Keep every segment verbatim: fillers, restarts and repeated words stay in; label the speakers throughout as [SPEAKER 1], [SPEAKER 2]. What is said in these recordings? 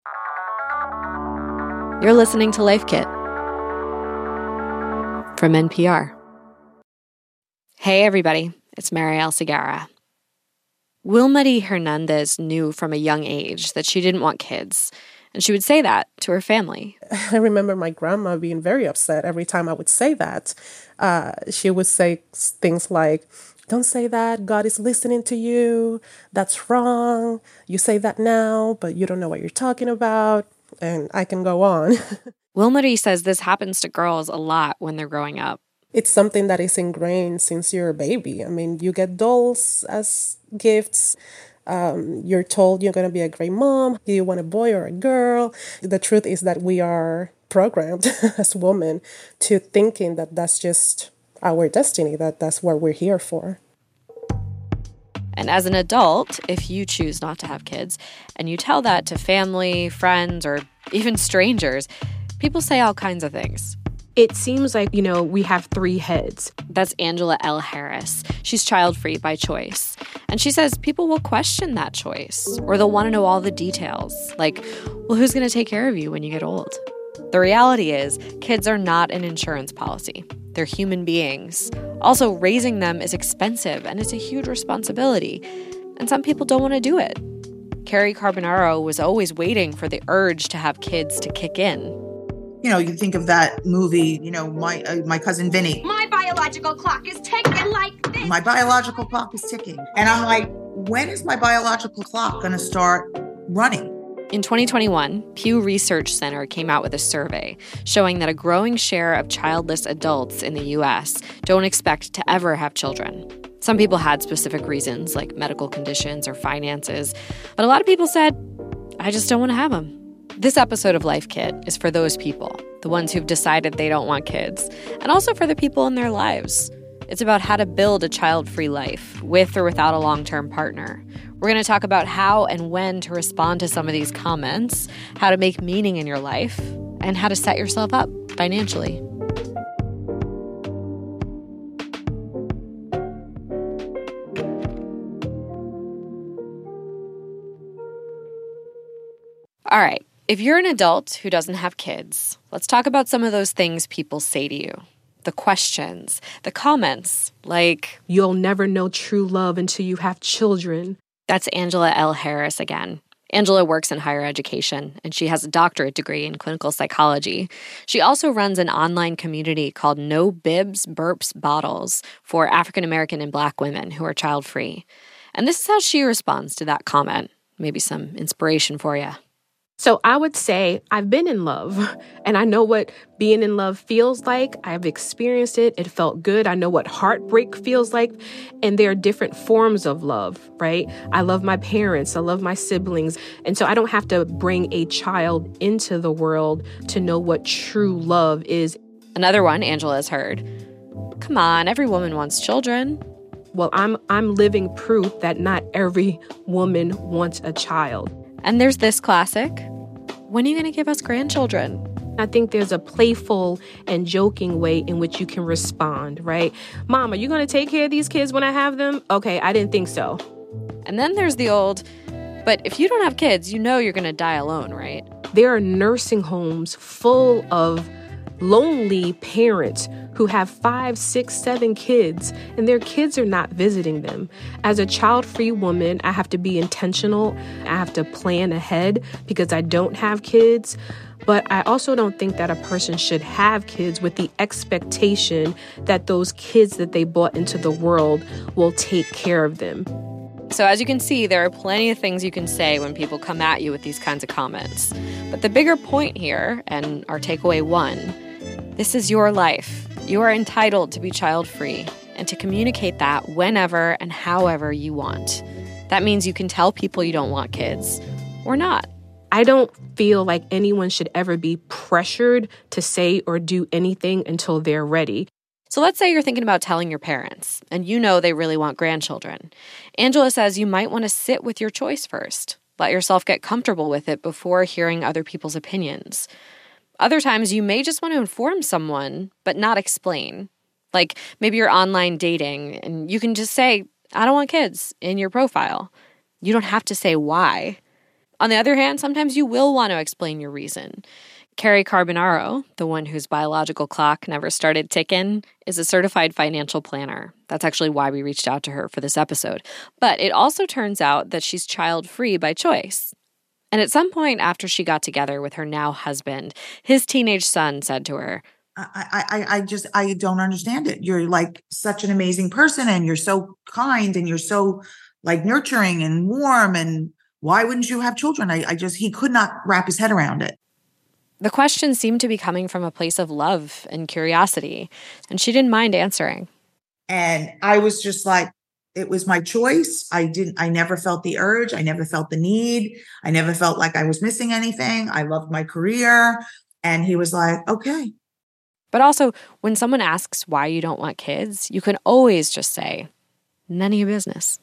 [SPEAKER 1] You're listening to Life Kit from N P R. Hey, everybody. It's Marielle Segarra. Wilmarie Hernandez knew from a young age that she didn't want kids, and she would say that to her family.
[SPEAKER 2] I remember my grandma being very upset every time I would say that. Uh, she would say things like, "Don't say that, God is listening to you, that's wrong, you say that now, but you don't know what you're talking about," and I can go on.
[SPEAKER 1] Wilmarie says this happens to girls a lot when they're growing up.
[SPEAKER 2] It's something that is ingrained since you're a baby. I mean, you get dolls as gifts. Um, you're told you're going to be a great mom. Do you want a boy or a girl? The truth is that we are programmed as women to thinking that that's just our destiny, that that's what we're here for.
[SPEAKER 1] And as an adult, if you choose not to have kids, and you tell that to family, friends, or even strangers, people say all kinds of things.
[SPEAKER 3] It seems like, you know, we have three heads.
[SPEAKER 1] That's Angela L. Harris. She's child-free by choice. And she says people will question that choice, or they'll want to know all the details. Like, well, who's going to take care of you when you get old? The reality is, kids are not an insurance policy. They're human beings. Also, raising them is expensive, and it's a huge responsibility. And some people don't want to do it. Carrie Carbonaro was always waiting for the urge to have kids to kick in.
[SPEAKER 4] You know, you think of that movie, you know, my uh, my cousin Vinny.
[SPEAKER 5] My biological clock is ticking like this.
[SPEAKER 4] My biological clock is ticking. And I'm like, when is my biological clock going to start running?
[SPEAKER 1] In twenty twenty-one, Pew Research Center came out with a survey showing that a growing share of childless adults in the U S don't expect to ever have children. Some people had specific reasons, like medical conditions or finances, but a lot of people said, I just don't want to have them. This episode of Life Kit is for those people, the ones who've decided they don't want kids, and also for the people in their lives. It's about how to build a child-free life, with or without a long-term partner. We're going to talk about how and when to respond to some of these comments, how to make meaning in your life, and how to set yourself up financially. All right. If you're an adult who doesn't have kids, let's talk about some of those things people say to you. The questions, the comments, like,
[SPEAKER 3] "You'll never know true love until you have children."
[SPEAKER 1] That's Angela L. Harris again. Angela works in higher education, and she has a doctorate degree in clinical psychology. She also runs an online community called No Bibs, Burps, Bottles for African American and Black women who are child-free. And this is how she responds to that comment. Maybe some inspiration for you.
[SPEAKER 3] So I would say I've been in love, and I know what being in love feels like. I've experienced it. It felt good. I know what heartbreak feels like. And there are different forms of love, right? I love my parents. I love my siblings. And so I don't have to bring a child into the world to know what true love is.
[SPEAKER 1] Another one Angela has heard. Come on, every woman wants children.
[SPEAKER 3] Well, I'm I'm living proof that not every woman wants a child.
[SPEAKER 1] And there's this classic. When are you going to give us grandchildren?
[SPEAKER 3] I think there's a playful and joking way in which you can respond, right? Mom, are you going to take care of these kids when I have them? Okay, I didn't think so.
[SPEAKER 1] And then there's the old, but if you don't have kids, you know you're going to die alone, right?
[SPEAKER 3] There are nursing homes full of lonely parents who have five, six, seven kids, and their kids are not visiting them. As a child-free woman, I have to be intentional. I have to plan ahead because I don't have kids. But I also don't think that a person should have kids with the expectation that those kids that they brought into the world will take care of them.
[SPEAKER 1] So as you can see, there are plenty of things you can say when people come at you with these kinds of comments. But the bigger point here, and our takeaway one, this is your life. You are entitled to be child-free and to communicate that whenever and however you want. That means you can tell people you don't want kids or not.
[SPEAKER 3] I don't feel like anyone should ever be pressured to say or do anything until they're ready.
[SPEAKER 1] So let's say you're thinking about telling your parents, and you know they really want grandchildren. Angela says you might want to sit with your choice first. Let yourself get comfortable with it before hearing other people's opinions. Other times, you may just want to inform someone, but not explain. Like, maybe you're online dating, and you can just say, I don't want kids, in your profile. You don't have to say why. On the other hand, sometimes you will want to explain your reason. Carrie Carbonaro, the one whose biological clock never started ticking, is a certified financial planner. That's actually why we reached out to her for this episode. But it also turns out that she's child-free by choice. And at some point after she got together with her now husband, his teenage son said to her,
[SPEAKER 4] I, I, I just, I don't understand it. You're like such an amazing person and you're so kind and you're so like nurturing and warm. And why wouldn't you have children? I, I just, he could not wrap his head around it.
[SPEAKER 1] The question seemed to be coming from a place of love and curiosity, and she didn't mind answering.
[SPEAKER 4] And I was just like, it was my choice. I didn't, I never felt the urge. I never felt the need. I never felt like I was missing anything. I loved my career. And he was like, okay.
[SPEAKER 1] But also, when someone asks why you don't want kids, you can always just say, none of your business.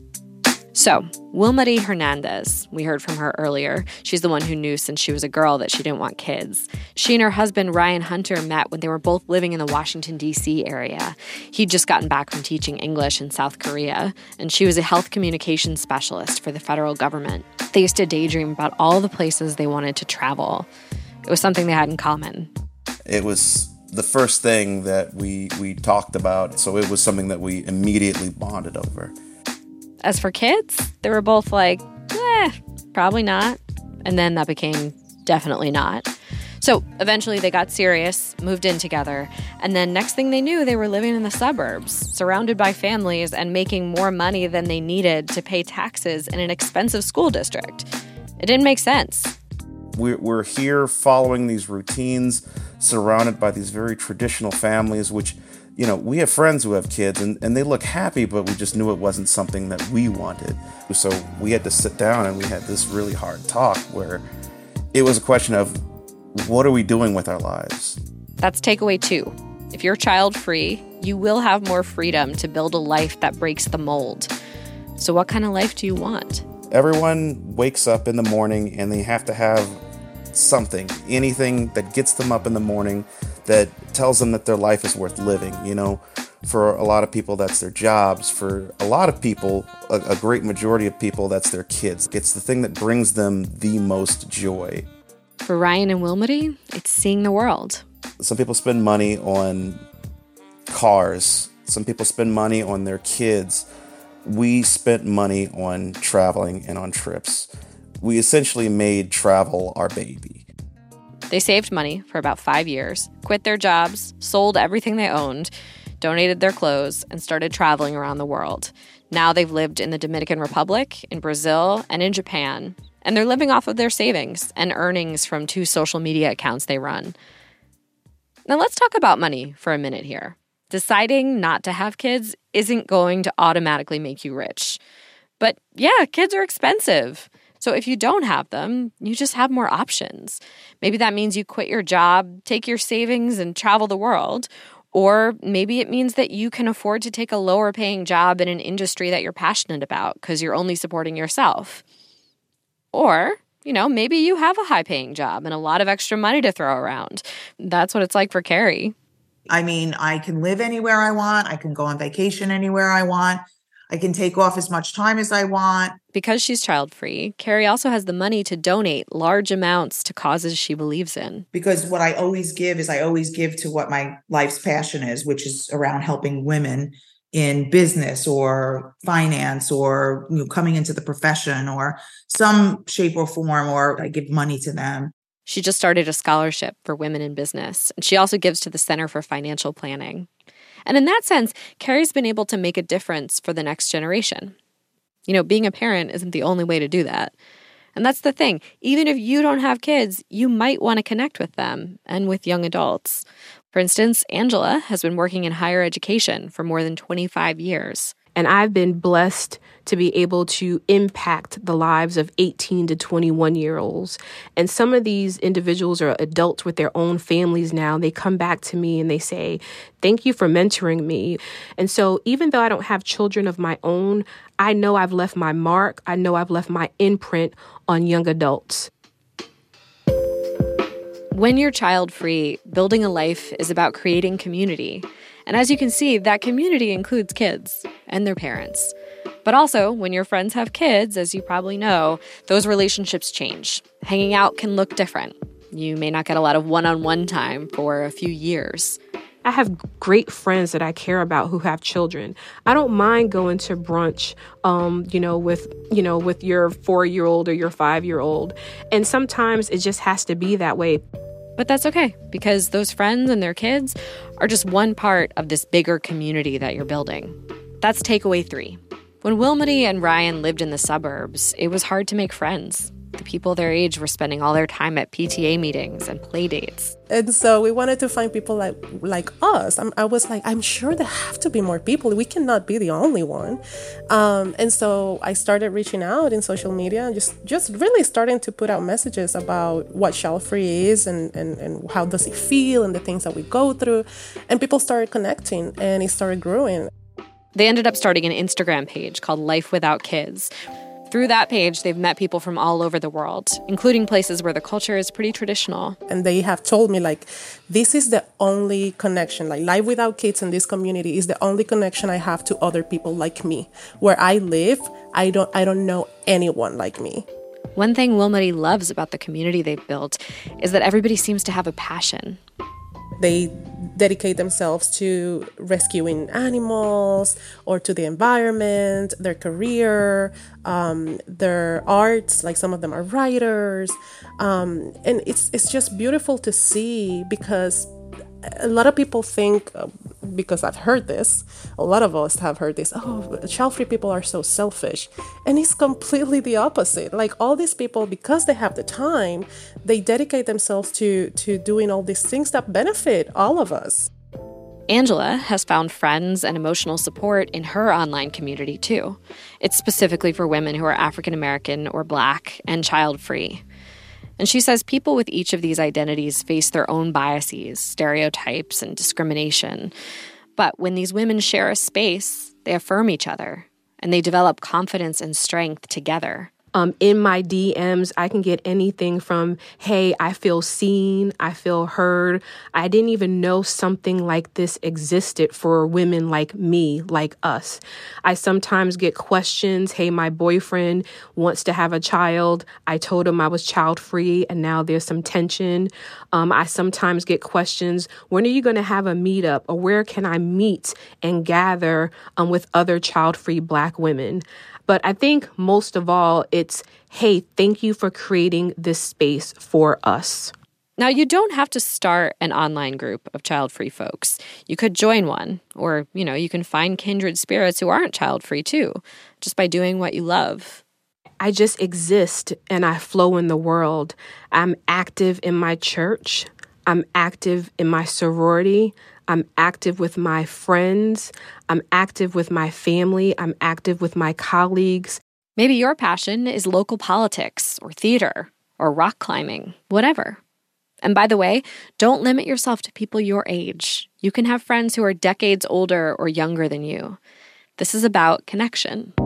[SPEAKER 1] So, Wilmarie Hernandez, we heard from her earlier. She's the one who knew since she was a girl that she didn't want kids. She and her husband, Ryan Hunter, met when they were both living in the Washington, D C area. He'd just gotten back from teaching English in South Korea, and she was a health communications specialist for the federal government. They used to daydream about all the places they wanted to travel. It was something they had in common.
[SPEAKER 6] It was the first thing that we, we talked about, so it was something that we immediately bonded over.
[SPEAKER 1] As for kids, they were both like, eh, probably not. And then that became definitely not. So eventually they got serious, moved in together, and then next thing they knew, they were living in the suburbs, surrounded by families and making more money than they needed to pay taxes in an expensive school district. It didn't make sense.
[SPEAKER 6] We're, we're here following these routines, surrounded by these very traditional families, which, you know, we have friends who have kids and, and they look happy, but we just knew it wasn't something that we wanted. So we had to sit down and we had this really hard talk where it was a question of, what are we doing with our lives?
[SPEAKER 1] That's takeaway two. If you're child-free, you will have more freedom to build a life that breaks the mold. So what kind of life do you want?
[SPEAKER 6] Everyone wakes up in the morning and they have to have something, anything that gets them up in the morning that tells them that their life is worth living. You know, for a lot of people, that's their jobs. For a lot of people, a, a great majority of people, that's their kids. It's the thing that brings them the most joy.
[SPEAKER 1] For Ryan and Wilmarie, it's seeing the world.
[SPEAKER 6] Some people spend money on cars. Some people spend money on their kids. We spent money on traveling and on trips. We essentially made travel our baby.
[SPEAKER 1] They saved money for about five years, quit their jobs, sold everything they owned, donated their clothes, and started traveling around the world. Now they've lived in the Dominican Republic, in Brazil, and in Japan, and they're living off of their savings and earnings from two social media accounts they run. Now let's talk about money for a minute here. Deciding not to have kids isn't going to automatically make you rich. But yeah, kids are expensive. So if you don't have them, you just have more options. Maybe that means you quit your job, take your savings, and travel the world. Or maybe it means that you can afford to take a lower paying job in an industry that you're passionate about because you're only supporting yourself. Or, you know, maybe you have a high paying job and a lot of extra money to throw around. That's what it's like for Carrie.
[SPEAKER 4] I mean, I can live anywhere I want. I can go on vacation anywhere I want. I can take off as much time as I want.
[SPEAKER 1] Because she's child-free, Carrie also has the money to donate large amounts to causes she believes in.
[SPEAKER 4] Because what I always give is I always give to what my life's passion is, which is around helping women in business or finance or, you know, coming into the profession or some shape or form, or I give money to them.
[SPEAKER 1] She just started a scholarship for women in business, and she also gives to the Center for Financial Planning. And in that sense, Carrie's been able to make a difference for the next generation. You know, being a parent isn't the only way to do that. And that's the thing. Even if you don't have kids, you might want to connect with them and with young adults. For instance, Angela has been working in higher education for more than twenty-five years.
[SPEAKER 3] And I've been blessed to be able to impact the lives of eighteen to twenty-one-year-olds. And some of these individuals are adults with their own families now. They come back to me and they say, thank you for mentoring me. And so even though I don't have children of my own, I know I've left my mark. I know I've left my imprint on young adults.
[SPEAKER 1] When you're child-free, building a life is about creating community. And as you can see, that community includes kids and their parents. But also, when your friends have kids, as you probably know, those relationships change. Hanging out can look different. You may not get a lot of one-on-one time for a few years.
[SPEAKER 3] I have great friends that I care about who have children. I don't mind going to brunch, um, you know, with, you know, with your four-year-old or your five-year-old. And sometimes it just has to be that way.
[SPEAKER 1] But that's okay, because those friends and their kids are just one part of this bigger community that you're building. That's takeaway three. When Wilmody and Ryan lived in the suburbs, it was hard to make friends. The people their age were spending all their time at P T A meetings and play dates.
[SPEAKER 2] And so we wanted to find people like like us. I'm, I was like, I'm sure there have to be more people. We cannot be the only one. Um, and so I started reaching out in social media and just, just really starting to put out messages about what child-free is and, and, and how does it feel and the things that we go through. And people started connecting and it started growing.
[SPEAKER 1] They ended up starting an Instagram page called Life Without Kids. Through that page, they've met people from all over the world, including places where the culture is pretty traditional.
[SPEAKER 2] And they have told me, like, this is the only connection. Like, Life Without Kids in this community is the only connection I have to other people like me. Where I live, I don't, I don't know anyone like me.
[SPEAKER 1] One thing Wilmody loves about the community they've built is that everybody seems to have a passion.
[SPEAKER 2] They dedicate themselves to rescuing animals or to the environment, their career, um, their arts, like some of them are writers. Um, and it's it's just beautiful to see because a lot of people think, uh, because I've heard this, a lot of us have heard this, oh, child-free people are so selfish. And it's completely the opposite. Like all these people, because they have the time, they dedicate themselves to, to doing all these things that benefit all of us.
[SPEAKER 1] Angela has found friends and emotional support in her online community, too. It's specifically for women who are African American or Black and child-free. And she says people with each of these identities face their own biases, stereotypes, and discrimination. But when these women share a space, they affirm each other, and they develop confidence and strength together.
[SPEAKER 3] Um, in my D Ms, I can get anything from, hey, I feel seen, I feel heard. I didn't even know something like this existed for women like me, like us. I sometimes get questions, hey, my boyfriend wants to have a child. I told him I was child-free, and now there's some tension. Um, I sometimes get questions, when are you going to have a meetup, or where can I meet and gather um, with other child-free Black women? But I think most of all, it's, hey, thank you for creating this space for us.
[SPEAKER 1] Now, you don't have to start an online group of child-free folks. You could join one, or, you know, you can find kindred spirits who aren't child-free too, just by doing what you love.
[SPEAKER 3] I just exist and I flow in the world. I'm active in my church. I'm active in my sorority. I'm active with my friends. I'm active with my family. I'm active with my colleagues.
[SPEAKER 1] Maybe your passion is local politics or theater or rock climbing, whatever. And by the way, don't limit yourself to people your age. You can have friends who are decades older or younger than you. This is about connection.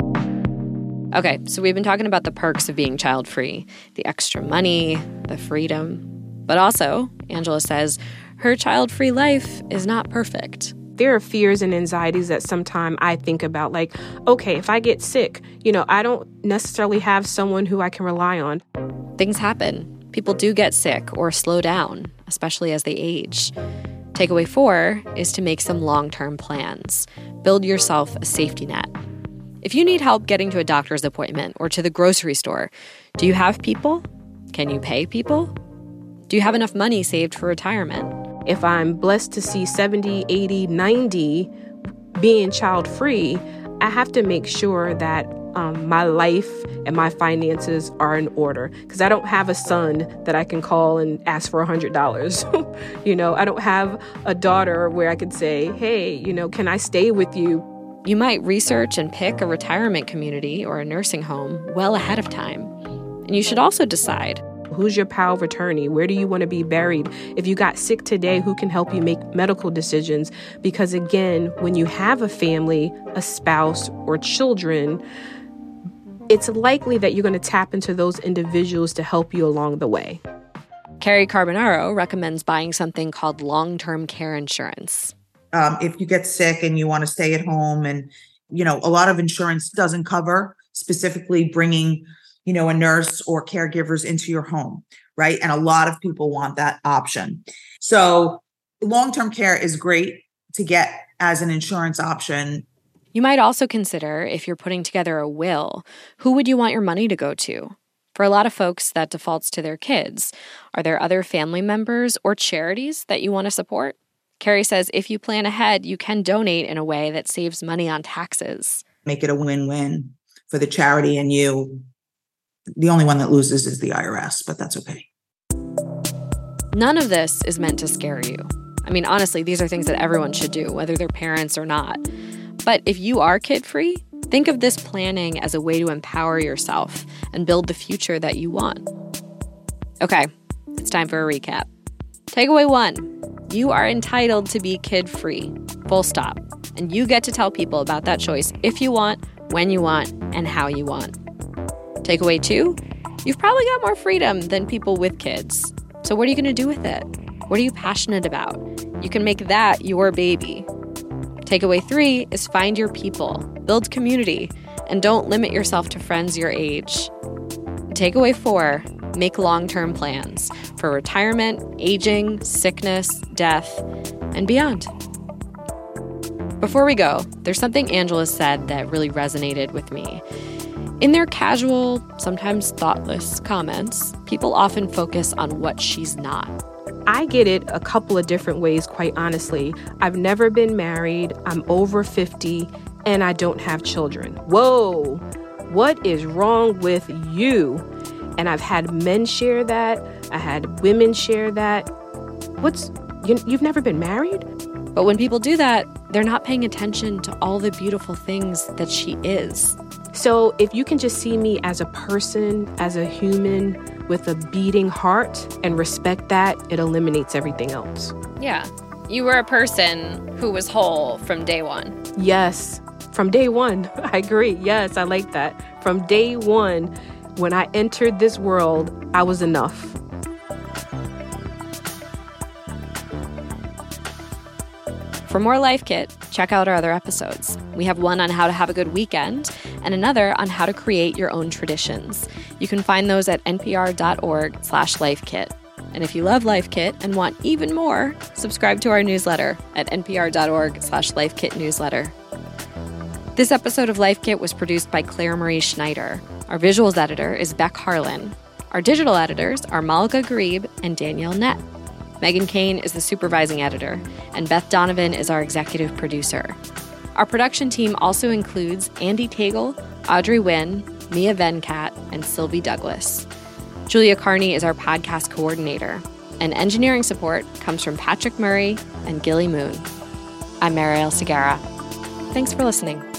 [SPEAKER 1] Okay, so we've been talking about the perks of being child-free, the extra money, the freedom. But also, Angela says, her child-free life is not perfect.
[SPEAKER 3] There are fears and anxieties that sometimes I think about, like, okay, if I get sick, you know, I don't necessarily have someone who I can rely on.
[SPEAKER 1] Things happen. People do get sick or slow down, especially as they age. Takeaway four is to make some long-term plans. Build yourself a safety net. If you need help getting to a doctor's appointment or to the grocery store, do you have people? Can you pay people? Do you have enough money saved for retirement?
[SPEAKER 3] If I'm blessed to see seventy, eighty, ninety being child-free, I have to make sure that um, my life and my finances are in order. Because I don't have a son that I can call and ask for one hundred dollars. You know, I don't have a daughter where I could say, hey, you know, can I stay with you?
[SPEAKER 1] You might research and pick a retirement community or a nursing home well ahead of time. And you should also decide, who's your power of attorney? Where do you want to be buried? If you got sick today, who can help you make medical decisions? Because again, when you have a family, a spouse, or children, it's likely that you're going to tap into those individuals to help you along the way. Carrie Carbonaro recommends buying something called long-term care insurance.
[SPEAKER 4] Um, if you get sick and you want to stay at home and you know, a lot of insurance doesn't cover specifically bringing, you know, a nurse or caregivers into your home, right? And a lot of people want that option. So long-term care is great to get as an insurance option.
[SPEAKER 1] You might also consider, if you're putting together a will, who would you want your money to go to? For a lot of folks, that defaults to their kids. Are there other family members or charities that you want to support? Carrie says if you plan ahead, you can donate in a way that saves money on taxes.
[SPEAKER 4] Make it a win-win for the charity and you. The only one that loses is the I R S, but that's okay.
[SPEAKER 1] None of this is meant to scare you. I mean, honestly, these are things that everyone should do, whether they're parents or not. But if you are kid-free, think of this planning as a way to empower yourself and build the future that you want. Okay, it's time for a recap. Takeaway one, you are entitled to be kid-free, full stop. And you get to tell people about that choice if you want, when you want, and how you want. Takeaway two, you've probably got more freedom than people with kids. So what are you going to do with it? What are you passionate about? You can make that your baby. Takeaway three is find your people, build community, and don't limit yourself to friends your age. Takeaway four, make long-term plans for retirement, aging, sickness, death, and beyond. Before we go, there's something Angela said that really resonated with me. In their casual, sometimes thoughtless comments, people often focus on what she's not.
[SPEAKER 3] I get it a couple of different ways, quite honestly. I've never been married, I'm over fifty, and I don't have children. Whoa, what is wrong with you? And I've had men share that, I had women share that. What's, you, you've never been married?
[SPEAKER 1] But when people do that, they're not paying attention to all the beautiful things that she is.
[SPEAKER 3] So if you can just see me as a person, as a human with a beating heart and respect that, it eliminates everything else.
[SPEAKER 1] Yeah. You were a person who was whole from day one.
[SPEAKER 3] Yes. From day one. I agree. Yes, I like that. From day one, when I entered this world, I was enough.
[SPEAKER 1] For more Life Kit, check out our other episodes. We have one on how to have a good weekend and another on how to create your own traditions. You can find those at npr.org slash lifekit. And if you love Life Kit and want even more, subscribe to our newsletter at npr.org slash lifekit newsletter. This episode of Life Kit was produced by Claire Marie Schneider. Our visuals editor is Beck Harlan. Our digital editors are Malika Garib and Danielle Nett. Megan Kane is the supervising editor, and Beth Donovan is our executive producer. Our production team also includes Andy Tagle, Audrey Wynn, Mia Venkat, and Sylvie Douglas. Julia Carney is our podcast coordinator, and engineering support comes from Patrick Murray and Gilly Moon. I'm Marielle Segarra. Thanks for listening.